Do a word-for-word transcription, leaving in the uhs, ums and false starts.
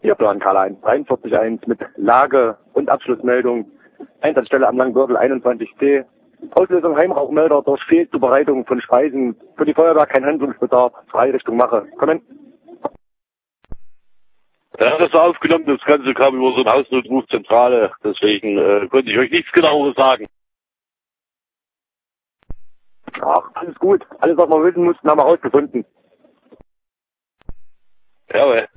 Ihr Plan, Karl-Heinz, dreiundvierzig eins mit Lage und Abschlussmeldung. Einsatzstelle am Langbürgel einundzwanzig C. Auslösung Heimrauchmelder durch Fehlzubereitung von Speisen. Für die Feuerwehr kein Handlungsbedarf. Freirichtung Mache. Kommen. Ja, das war aufgenommen, das Ganze kam über so eine Hausnotrufzentrale. Deswegen äh, konnte ich euch nichts genaueres sagen. Ach, alles gut. Alles, was wir wissen mussten, haben wir rausgefunden. Jawohl.